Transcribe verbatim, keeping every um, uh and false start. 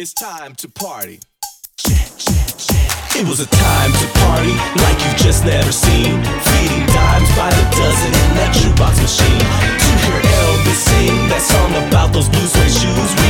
It's time to party. It was a time to party like you've just never seen. Feeding dimes by the dozen in that jukebox machine. To hear Elvis sing that song about those blue suede shoes.